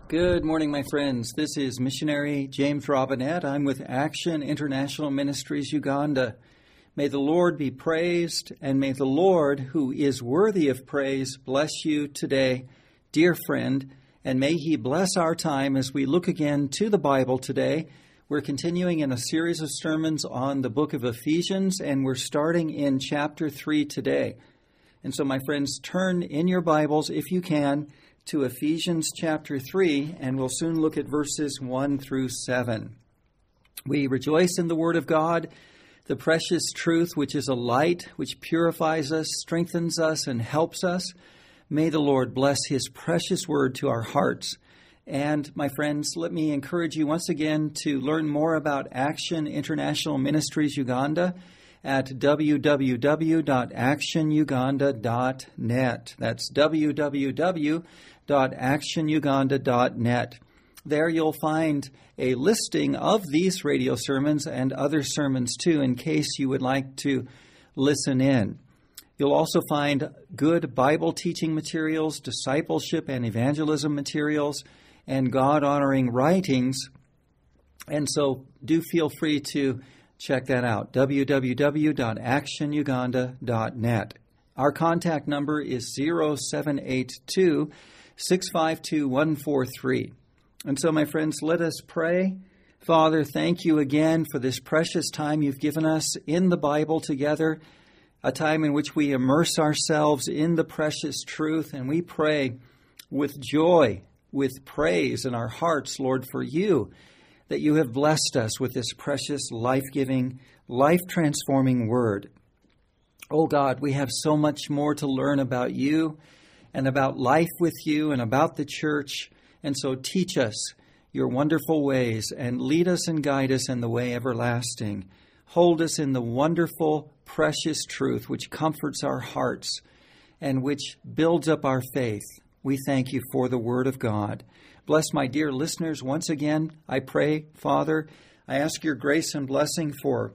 Good morning, my friends. This is missionary James Robinette. I'm with Action International Ministries Uganda. May the Lord be praised, and may the Lord, who is worthy of praise, bless you today, dear friend, and may He bless our time as we look again to the Bible today. We're continuing in a series of sermons on the book of Ephesians, and we're starting in chapter 3 today. And so, my friends, turn in your Bibles, if you can, to Ephesians chapter 3, and we'll soon look at verses 1 through 7. We rejoice in the Word of God, the precious truth which is a light, which purifies us, strengthens us, and helps us. May the Lord bless His precious Word to our hearts. And, my friends, let me encourage you once again to learn more about Action International Ministries Uganda at www.actionuganda.net. That's www.actionuganda.net. There you'll find a listing of these radio sermons and other sermons too, in case you would like to listen in. You'll also find good Bible teaching materials, discipleship and evangelism materials, and God-honoring writings. And so do feel free to check that out, www.actionuganda.net. Our contact number is 0782-652-143. And so, my friends, let us pray. Father, thank you again for this precious time you've given us in the Bible together, a time in which we immerse ourselves in the precious truth, and we pray with joy, with praise in our hearts, Lord, for you, that you have blessed us with this precious, life-giving, life-transforming word. Oh God, we have so much more to learn about you and about life with you and about the church. And so teach us your wonderful ways and lead us and guide us in the way everlasting. Hold us in the wonderful, precious truth which comforts our hearts and which builds up our faith. We thank you for the word of God. Bless my dear listeners once again. I pray, Father, I ask your grace and blessing for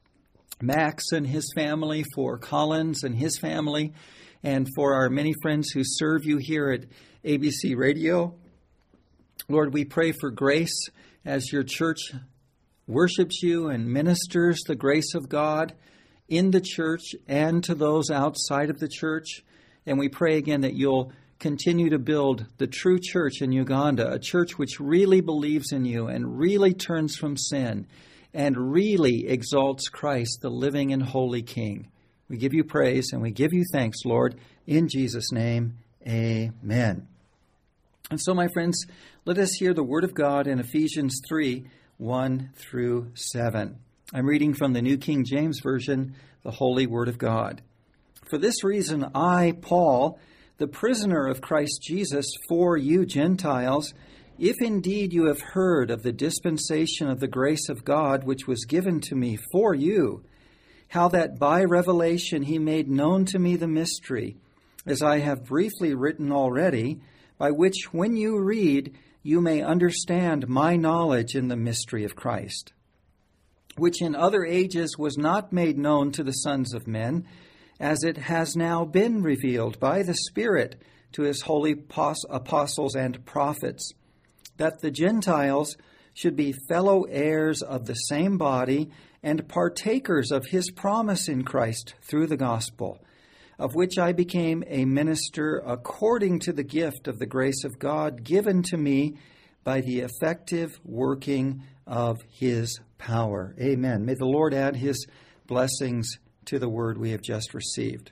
Max and his family, for Collins and his family, and for our many friends who serve you here at ABC Radio. Lord, we pray for grace as your church worships you and ministers the grace of God in the church and to those outside of the church. And we pray again that you'll continue to build the true church in Uganda, a church which really believes in you and really turns from sin and really exalts Christ, the living and holy King. We give you praise and we give you thanks, Lord, in Jesus' name, amen. And so, my friends, let us hear the word of God in Ephesians 3, 1 through 7. I'm reading from the New King James Version, the Holy Word of God. For this reason, I, Paul, the prisoner of Christ Jesus, for you Gentiles, if indeed you have heard of the dispensation of the grace of God which was given to me for you, how that by revelation he made known to me the mystery, as I have briefly written already, by which when you read, you may understand my knowledge in the mystery of Christ, which in other ages was not made known to the sons of men, as it has now been revealed by the Spirit to his holy apostles and prophets, that the Gentiles should be fellow heirs of the same body and partakers of his promise in Christ through the gospel, of which I became a minister according to the gift of the grace of God given to me by the effective working of his power. Amen. May the Lord add his blessings to the word we have just received.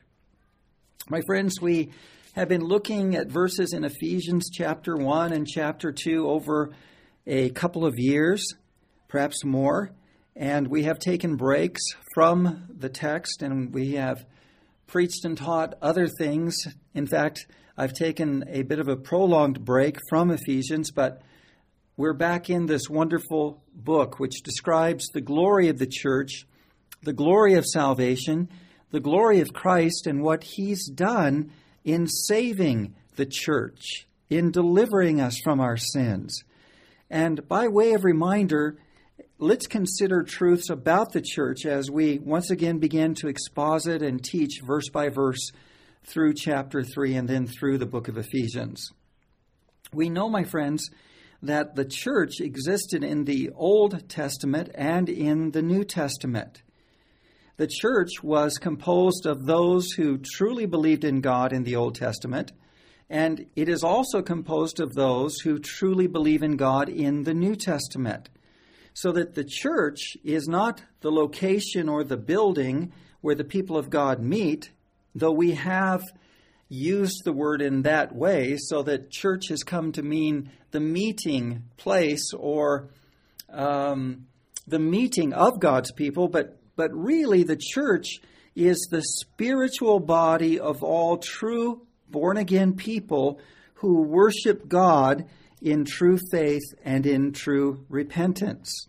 My friends, we have been looking at verses in Ephesians chapter 1 and chapter 2 over a couple of years, perhaps more, and we have taken breaks from the text and we have preached and taught other things. In fact, I've taken a bit of a prolonged break from Ephesians, but we're back in this wonderful book which describes the glory of the church, the glory of salvation, the glory of Christ, and what he's done in saving the church, in delivering us from our sins. And by way of reminder, let's consider truths about the church as we once again begin to exposit and teach verse by verse through chapter 3 and then through the book of Ephesians. We know, my friends, that the church existed in the Old Testament and in the New Testament. The church was composed of those who truly believed in God in the Old Testament, and it is also composed of those who truly believe in God in the New Testament. So that the church is not the location or the building where the people of God meet, though we have used the word in that way, so that church has come to mean the meeting place or the meeting of God's people, but really the church is the spiritual body of all true born-again people who worship God in true faith and in true repentance.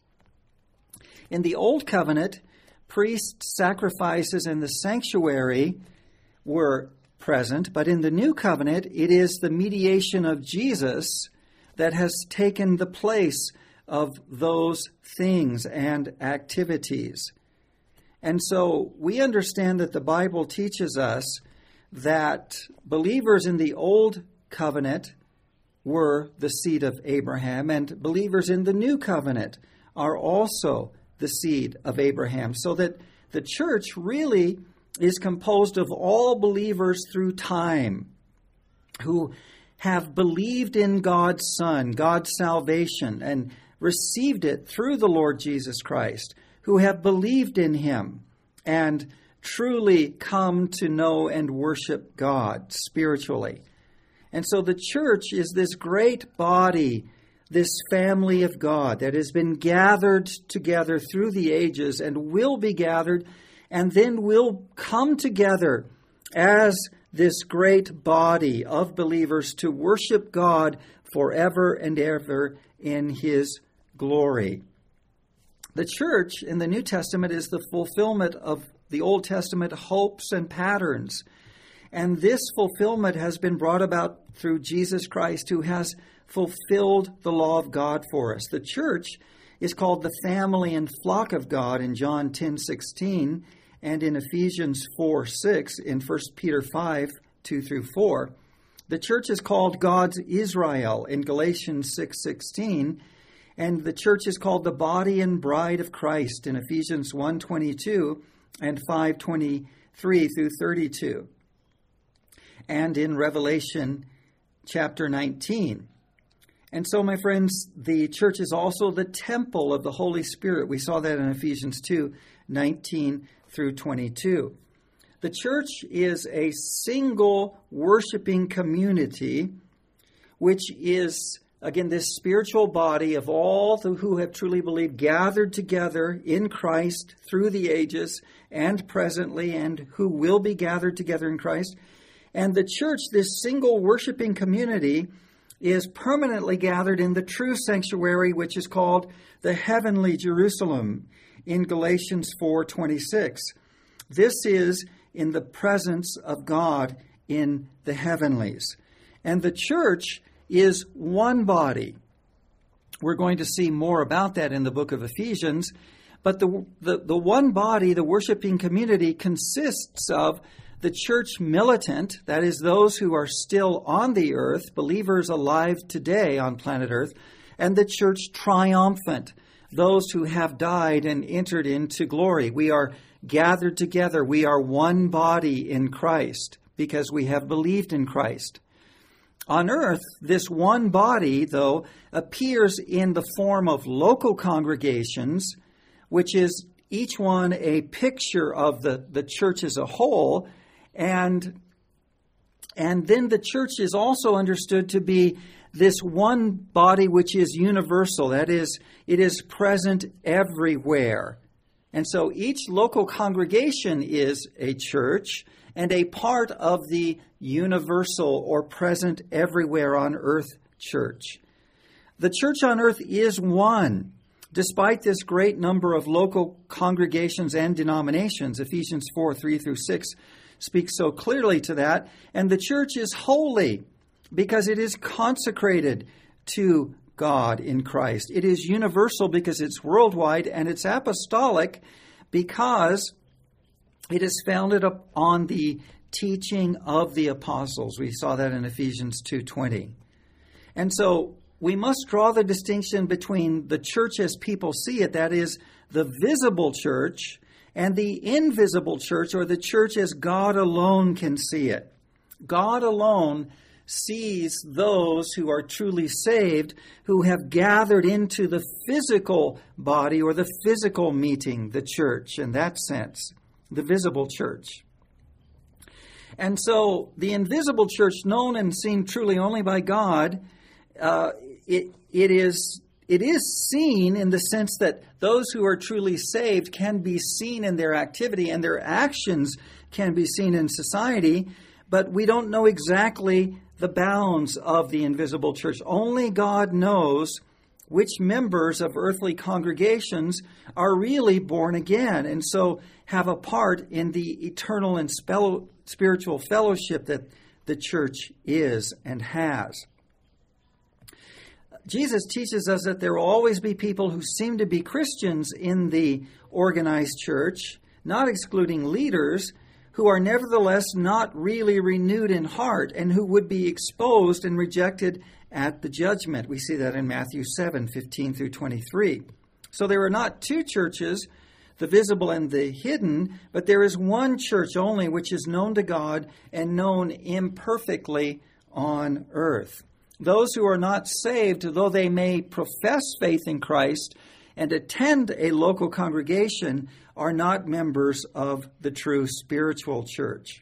In the Old Covenant, priest sacrifices in the sanctuary were present, but in the New Covenant, it is the mediation of Jesus that has taken the place of those things and activities. And so we understand that the Bible teaches us that believers in the Old Covenant were the seed of Abraham, and believers in the New Covenant are also the seed of Abraham, so that the church really is composed of all believers through time who have believed in God's Son, God's salvation, and received it through the Lord Jesus Christ, who have believed in Him and truly come to know and worship God spiritually. And so the church is this great body, this family of God that has been gathered together through the ages and will be gathered and then will come together as this great body of believers to worship God forever and ever in His glory. The church in the New Testament is the fulfillment of the Old Testament hopes and patterns. And this fulfillment has been brought about through Jesus Christ, who has fulfilled the law of God for us. The church is called the family and flock of God in John 10:16 and in Ephesians 4:6 in 1 Peter 5:2-4. The church is called God's Israel in Galatians 6:16, and the church is called the body and bride of Christ in Ephesians 1:22 and 5:23-32. And in Revelation chapter 19. And so, my friends, the church is also the temple of the Holy Spirit. We saw that in Ephesians 2:19-22. The church is a single worshiping community, which is, again, this spiritual body of all who have truly believed, gathered together in Christ through the ages and presently, and who will be gathered together in Christ. And the church, this single worshiping community, is permanently gathered in the true sanctuary, which is called the heavenly Jerusalem in Galatians 4:26. This is in the presence of God in the heavenlies. And the church is one body. We're going to see more about that in the book of Ephesians. But the one body, the worshiping community, consists of the church militant, that is, those who are still on the earth, believers alive today on planet Earth, and the church triumphant, those who have died and entered into glory. We are gathered together. We are one body in Christ because we have believed in Christ. On earth, this one body, though, appears in the form of local congregations, which is each one a picture of the church as a whole. And then the church is also understood to be this one body which is universal. That is, it is present everywhere. And so each local congregation is a church and a part of the universal or present everywhere on earth church. The church on earth is one, despite this great number of local congregations and denominations. Ephesians 4:3-6 speaks so clearly to that. And the church is holy because it is consecrated to God in Christ. It is universal because it's worldwide, and it's apostolic because it is founded upon the teaching of the apostles. We saw that in Ephesians 2:20. And so we must draw the distinction between the church as people see it, that is, the visible church, and the invisible church, or the church as God alone can see it. God alone sees those who are truly saved, who have gathered into the physical body or the physical meeting, the church, in that sense, the visible church. And so the invisible church, known and seen truly only by God, it is seen in the sense that those who are truly saved can be seen in their activity, and their actions can be seen in society, but we don't know exactly the bounds of the invisible church. Only God knows which members of earthly congregations are really born again, and so have a part in the eternal and spiritual fellowship that the church is and has. Jesus teaches us that there will always be people who seem to be Christians in the organized church, not excluding leaders, who are nevertheless not really renewed in heart and who would be exposed and rejected at the judgment. We see that in Matthew 7:15 through 23. So there are not two churches, the visible and the hidden, but there is one church only which is known to God and known imperfectly on earth. Those who are not saved, though they may profess faith in Christ and attend a local congregation, are not members of the true spiritual church.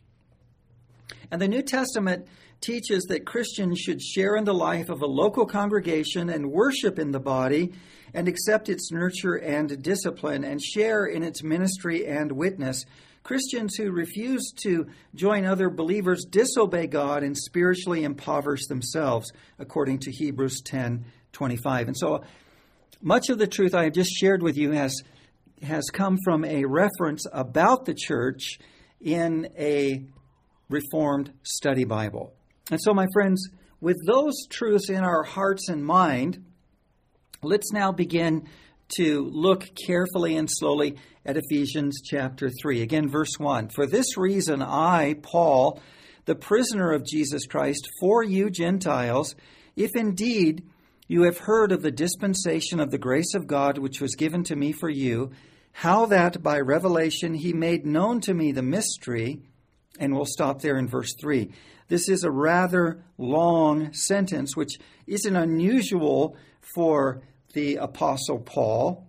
And the New Testament teaches that Christians should share in the life of a local congregation and worship in the body and accept its nurture and discipline and share in its ministry and witness. Christians who refuse to join other believers disobey God and spiritually impoverish themselves, according to Hebrews 10:25. And so much of the truth I have just shared with you has come from a reference about the church in a Reformed study Bible. And so, my friends, with those truths in our hearts and mind, let's now begin to look carefully and slowly at Ephesians chapter 3. Again, verse 1. For this reason, I, Paul, the prisoner of Jesus Christ, for you Gentiles, if indeed you have heard of the dispensation of the grace of God which was given to me for you, how that by revelation he made known to me the mystery, and we'll stop there in verse 3. This is a rather long sentence, which isn't unusual for the Apostle Paul,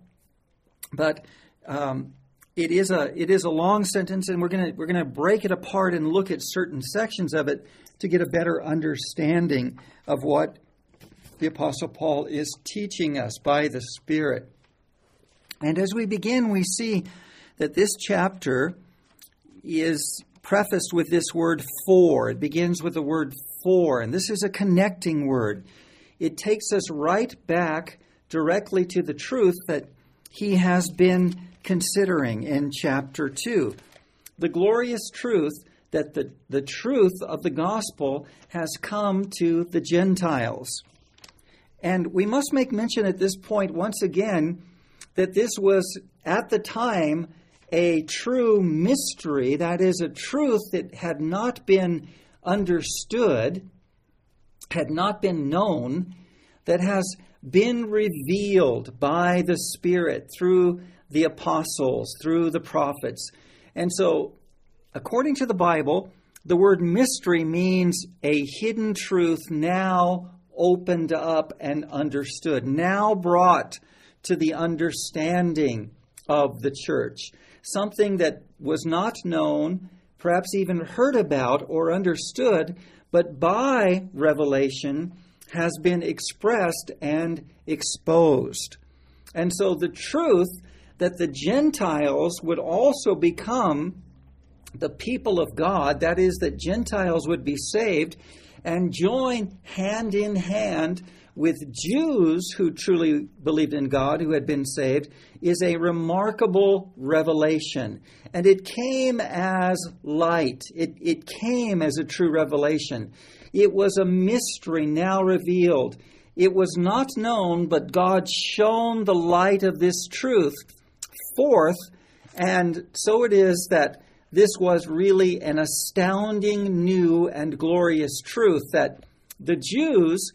but it is a long sentence, and we're going to break it apart and look at certain sections of it to get a better understanding of what the Apostle Paul is teaching us by the Spirit. And as we begin, we see that this chapter is prefaced with this word for. It begins with the word for, and this is a connecting word. It takes us right back directly to the truth that he has been considering in chapter 2. The glorious truth that the truth of the gospel has come to the Gentiles. And we must make mention at this point once again that this was at the time a true mystery, that is, a truth that had not been understood, had not been known, that has been revealed by the Spirit through the apostles, through the prophets. And so, according to the Bible, the word mystery means a hidden truth now opened up and understood, now brought to the understanding of the church. Something that was not known, perhaps even heard about or understood, but by revelation has been expressed and exposed. And so the truth that the Gentiles would also become the people of God, that is, that Gentiles would be saved and join hand in hand with Jews who truly believed in God, who had been saved, is a remarkable revelation. And it came as light. It came as a true revelation. It was a mystery now revealed. It was not known, but God shone the light of this truth forth. And so it is that this was really an astounding new and glorious truth that the Jews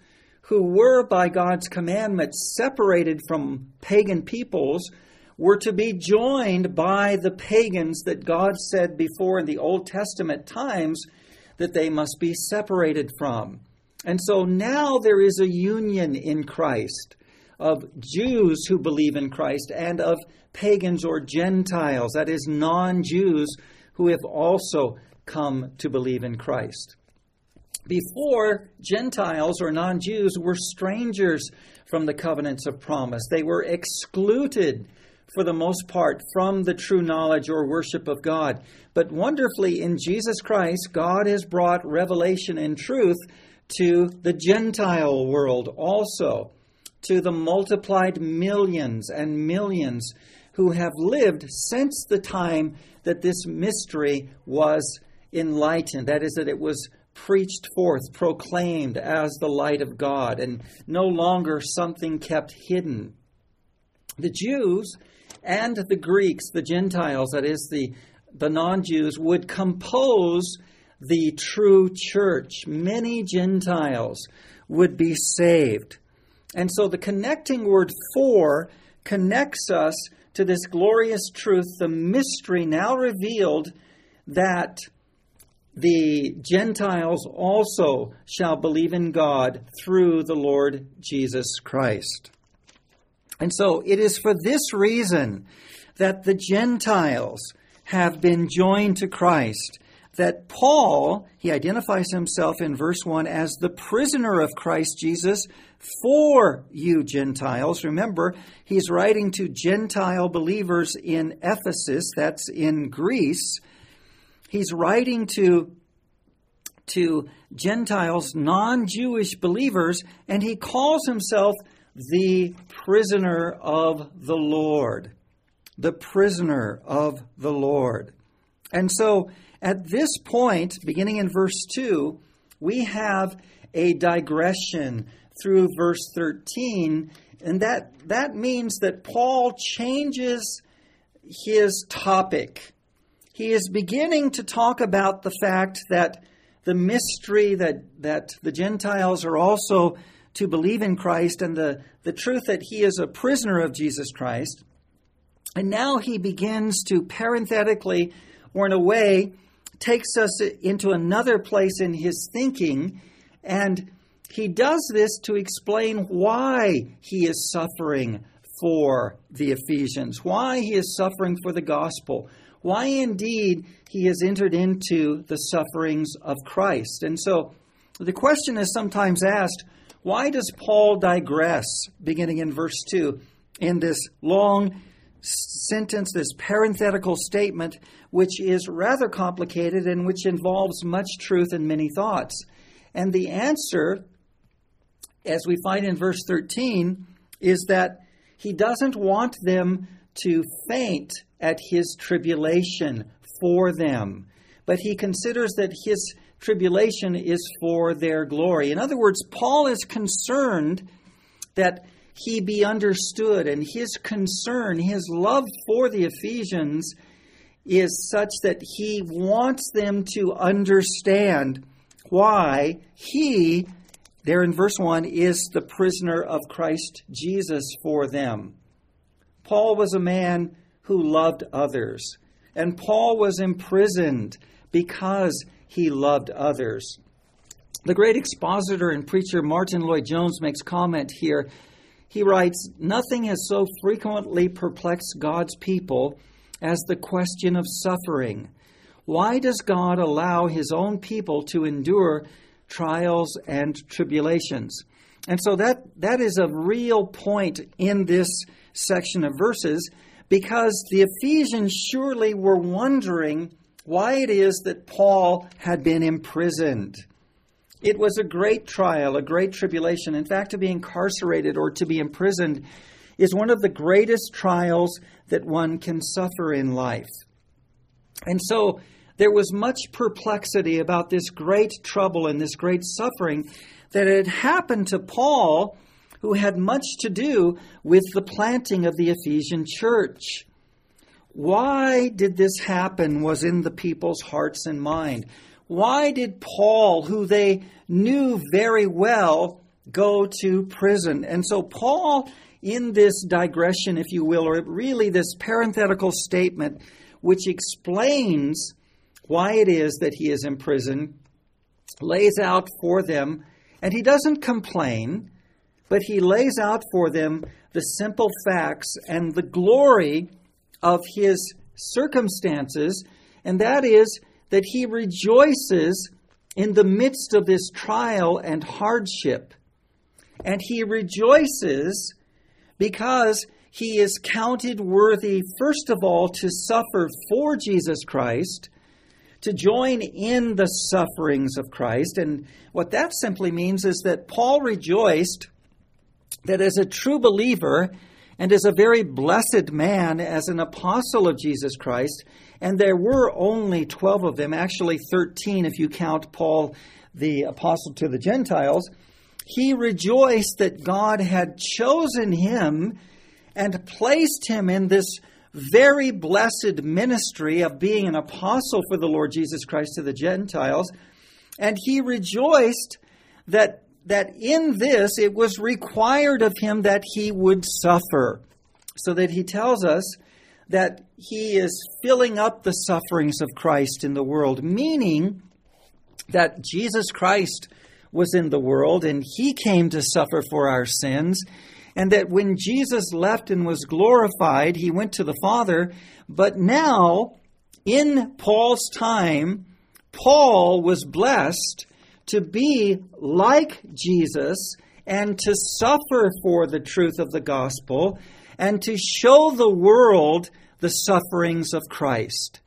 who were by God's commandment separated from pagan peoples were to be joined by the pagans that God said before in the Old Testament times that they must be separated from. And so now there is a union in Christ of Jews who believe in Christ and of pagans or Gentiles, that is, non-Jews who have also come to believe in Christ. Before, Gentiles or non-Jews were strangers from the covenants of promise. They were excluded, for the most part, from the true knowledge or worship of God. But wonderfully, in Jesus Christ, God has brought revelation and truth to the Gentile world also, to the multiplied millions and millions who have lived since the time that this mystery was enlightened. That is, that it was preached forth, proclaimed as the light of God, and no longer something kept hidden. The Jews and the Greeks, the Gentiles, that is, the non-Jews, would compose the true church. Many Gentiles would be saved. And so the connecting word "for" connects us to this glorious truth, the mystery now revealed, that the Gentiles also shall believe in God through the Lord Jesus Christ. And so it is for this reason that the Gentiles have been joined to Christ, that Paul, he identifies himself in verse 1 as the prisoner of Christ Jesus for you Gentiles. Remember, he's writing to Gentile believers in Ephesus, that's in Greece. He's writing to Gentiles, non-Jewish believers, and he calls himself the prisoner of the Lord. The prisoner of the Lord. And so, at this point, beginning in verse 2, we have a digression through verse 13, and that means that Paul changes his topic. He is beginning to talk about the fact that the mystery that the Gentiles are also to believe in Christ, and the truth that he is a prisoner of Jesus Christ. And now he begins to parenthetically, or in a way, takes us into another place in his thinking, and he does this to explain why he is suffering for the Ephesians, why he is suffering for the gospel, why indeed he has entered into the sufferings of Christ. And so the question is sometimes asked, why does Paul digress, beginning in verse 2, in this long sentence, this parenthetical statement, which is rather complicated and which involves much truth and many thoughts? And the answer, as we find in verse 13, is that he doesn't want them to faint at his tribulation for them, but he considers that his tribulation is for their glory. In other words, Paul is concerned that he be understood, and his concern, his love for the Ephesians is such that he wants them to understand why he, there in verse 1, is the prisoner of Christ Jesus for them. Paul was a man who loved others, and Paul was imprisoned because he loved others. The great expositor and preacher Martin Lloyd-Jones makes comment here. He writes, "Nothing has so frequently perplexed God's people as the question of suffering. Why does God allow his own people to endure trials and tribulations?" And so that is a real point in this section of verses, because the Ephesians surely were wondering why it is that Paul had been imprisoned. It was a great trial, a great tribulation. In fact, to be incarcerated or to be imprisoned is one of the greatest trials that one can suffer in life. And so there was much perplexity about this great trouble and this great suffering that had happened to Paul, who had much to do with the planting of the Ephesian church. Why did this happen was in the people's hearts and mind. Why did Paul, who they knew very well, go to prison. And so Paul, in this digression, if you will, or really this parenthetical statement, which explains why it is that he is in prison, lays out for them, and he doesn't complain, but he lays out for them the simple facts and the glory of his circumstances, and that is that he rejoices in the midst of this trial and hardship. And he rejoices because he is counted worthy, first of all, to suffer for Jesus Christ, to join in the sufferings of Christ. And what that simply means is that Paul rejoiced that as a true believer and as a very blessed man, as an apostle of Jesus Christ, and there were only 12 of them, actually 13 if you count Paul, the apostle to the Gentiles, he rejoiced that God had chosen him and placed him in this very blessed ministry of being an apostle for the Lord Jesus Christ to the Gentiles. And he rejoiced that in this it was required of him that he would suffer. So that he tells us that he is filling up the sufferings of Christ in the world, meaning that Jesus Christ was in the world and he came to suffer for our sins, and that when Jesus left and was glorified, he went to the Father. But now, in Paul's time, Paul was blessed to be like Jesus and to suffer for the truth of the gospel and to show the world the sufferings of Christ.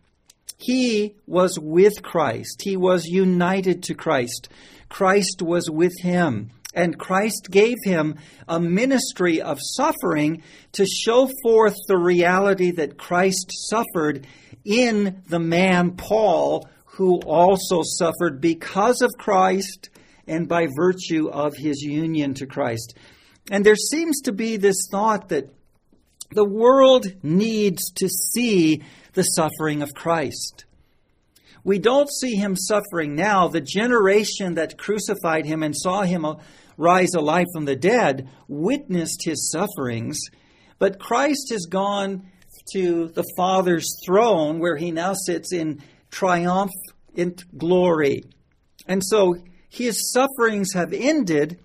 He was with Christ. He was united to Christ. Christ was with him. And Christ gave him a ministry of suffering to show forth the reality that Christ suffered in the man Paul, who also suffered because of Christ and by virtue of his union to Christ. And there seems to be this thought that the world needs to see the suffering of Christ. We don't see him suffering now. The generation that crucified him and saw him rise alive from the dead witnessed his sufferings. But Christ has gone to the Father's throne where he now sits in triumphant glory. And so his sufferings have ended,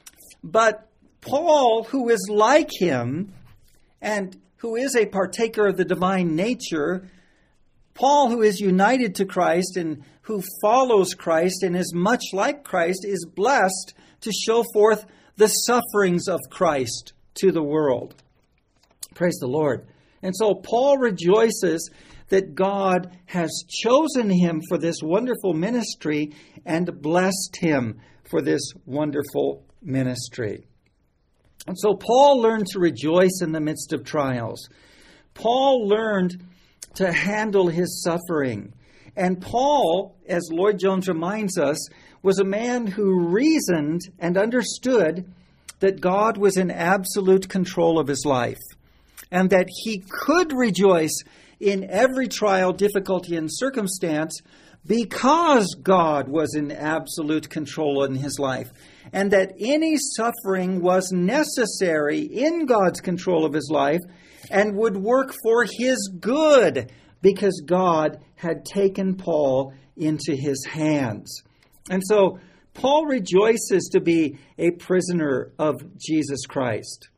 but Paul, who is like him and who is a partaker of the divine nature, Paul, who is united to Christ and who follows Christ and is much like Christ, is blessed to show forth the sufferings of Christ to the world. Praise the Lord. And so Paul rejoices that God has chosen him for this wonderful ministry and blessed him for this wonderful ministry. And so Paul learned to rejoice in the midst of trials. Paul learned to handle his suffering. And Paul, as Lloyd Jones reminds us, was a man who reasoned and understood that God was in absolute control of his life, and that he could rejoice in every trial, difficulty, and circumstance because God was in absolute control in his life, and that any suffering was necessary in God's control of his life and would work for his good because God had taken Paul into his hands. And so Paul rejoices to be a prisoner of Jesus Christ.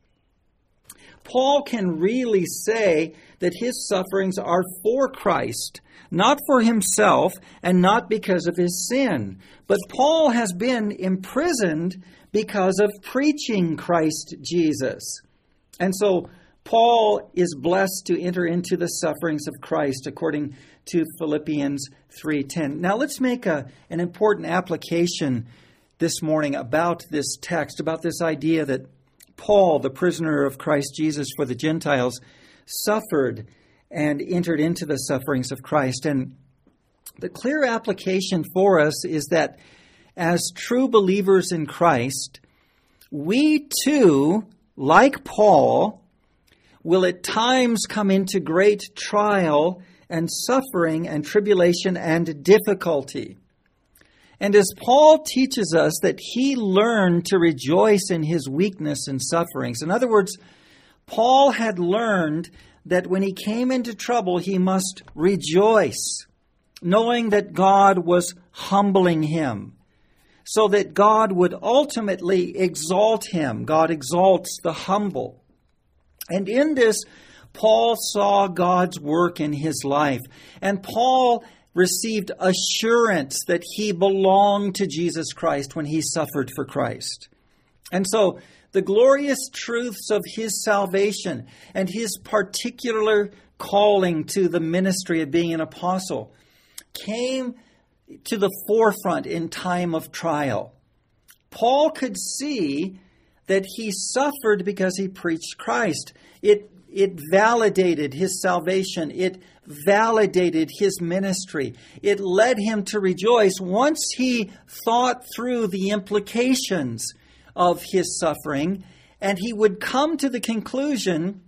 Paul can really say that his sufferings are for Christ, not for himself and not because of his sin. But Paul has been imprisoned because of preaching Christ Jesus. And so Paul is blessed to enter into the sufferings of Christ according to Philippians 3:10. Now let's make an important application this morning about this text, about this idea that Paul, the prisoner of Christ Jesus for the Gentiles, suffered and entered into the sufferings of Christ. And the clear application for us is that as true believers in Christ, we too, like Paul, will at times come into great trial and suffering and tribulation and difficulty. And as Paul teaches us that he learned to rejoice in his weakness and sufferings. In other words, Paul had learned that when he came into trouble, he must rejoice, knowing that God was humbling him, so that God would ultimately exalt him. God exalts the humble. And in this, Paul saw God's work in his life. And Paul received assurance that he belonged to Jesus Christ when he suffered for Christ. And so the glorious truths of his salvation and his particular calling to the ministry of being an apostle came to the forefront in time of trial. Paul could see that he suffered because he preached Christ. It validated his salvation. It validated his ministry. It led him to rejoice once he thought through the implications of his suffering, and he would come to the conclusion,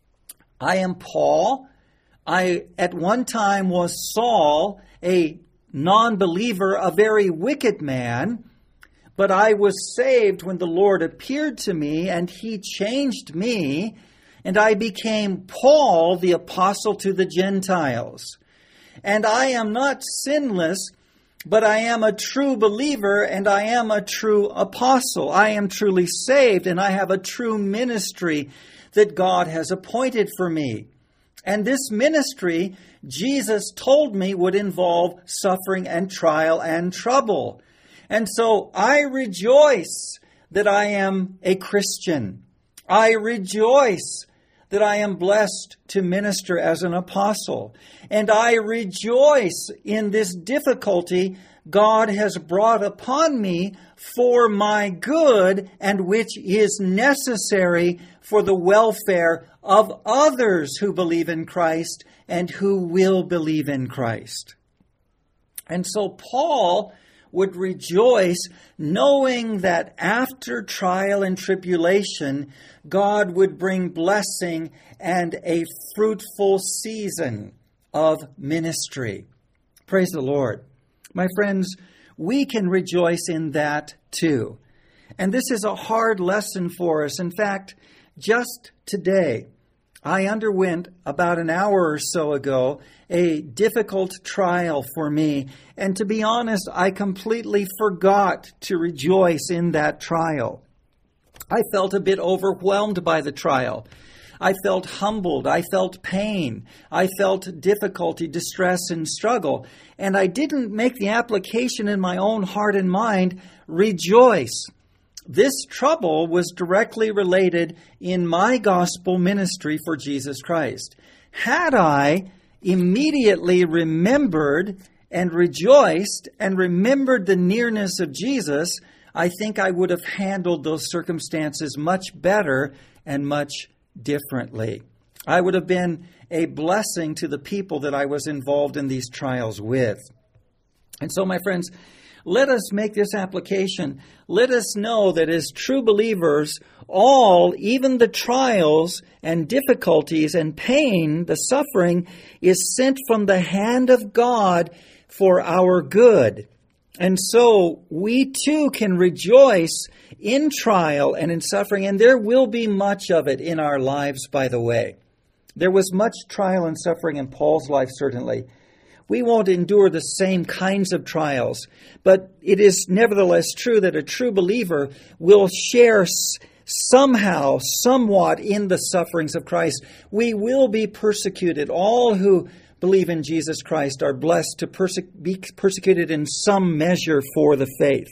I am Paul. I at one time was Saul, a non-believer, a very wicked man, but I was saved when the Lord appeared to me and he changed me, and I became Paul, the apostle to the Gentiles. And I am not sinless, but I am a true believer and I am a true apostle. I am truly saved and I have a true ministry that God has appointed for me. And this ministry, Jesus told me, would involve suffering and trial and trouble. And so I rejoice that I am a Christian. I rejoice that I am blessed to minister as an apostle. And I rejoice in this difficulty God has brought upon me for my good and which is necessary for the welfare of others who believe in Christ and who will believe in Christ. And so Paul would rejoice knowing that after trial and tribulation, God would bring blessing and a fruitful season of ministry. Praise the Lord. My friends, we can rejoice in that too. And this is a hard lesson for us. In fact, just today, I underwent about an hour or so ago a difficult trial for me. And to be honest, I completely forgot to rejoice in that trial. I felt a bit overwhelmed by the trial. I felt humbled. I felt pain. I felt difficulty, distress, and struggle. And I didn't make the application in my own heart and mind, rejoice. This trouble was directly related in my gospel ministry for Jesus Christ. Had I immediately remembered and rejoiced and remembered the nearness of Jesus, I think I would have handled those circumstances much better and much differently. I would have been a blessing to the people that I was involved in these trials with. And so, my friends, let us make this application. Let us know that as true believers, all, even the trials and difficulties and pain, the suffering, is sent from the hand of God for our good. And so we too can rejoice in trial and in suffering, and there will be much of it in our lives, by the way. There was much trial and suffering in Paul's life, certainly. We won't endure the same kinds of trials, but it is nevertheless true that a true believer will share somehow, somewhat in the sufferings of Christ. We will be persecuted. All who believe in Jesus Christ are blessed to be persecuted in some measure for the faith.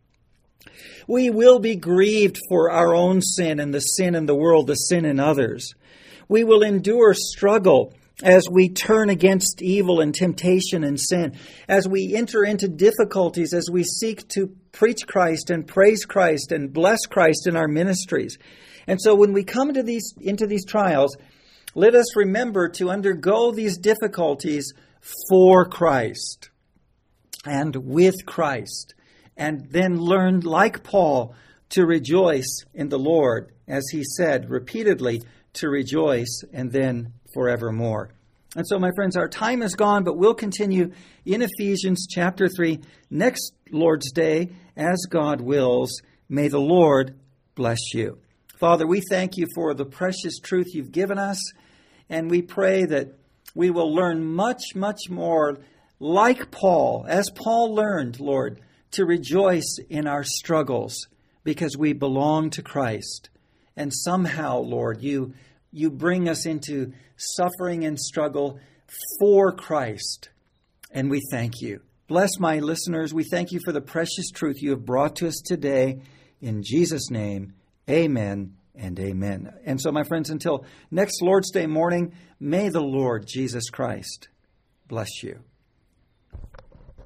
We will be grieved for our own sin and the sin in the world, the sin in others. We will endure struggle as we turn against evil and temptation and sin, as we enter into difficulties, as we seek to preach Christ and praise Christ and bless Christ in our ministries. And so when we come into these trials, let us remember to undergo these difficulties for Christ and with Christ, and then learn, like Paul, to rejoice in the Lord, as he said repeatedly, to rejoice and then forevermore. And so, my friends, our time is gone, but we'll continue in Ephesians chapter 3 next Lord's Day, as God wills. May the Lord bless you. Father, we thank you for the precious truth you've given us, and we pray that we will learn much, much more like Paul, as Paul learned, Lord, to rejoice in our struggles because we belong to Christ. And somehow, Lord, you bring us into suffering and struggle for Christ. And we thank you. Bless my listeners. We thank you for the precious truth you have brought to us today. In Jesus' name, amen and amen. And so, my friends, until next Lord's Day morning, may the Lord Jesus Christ bless you.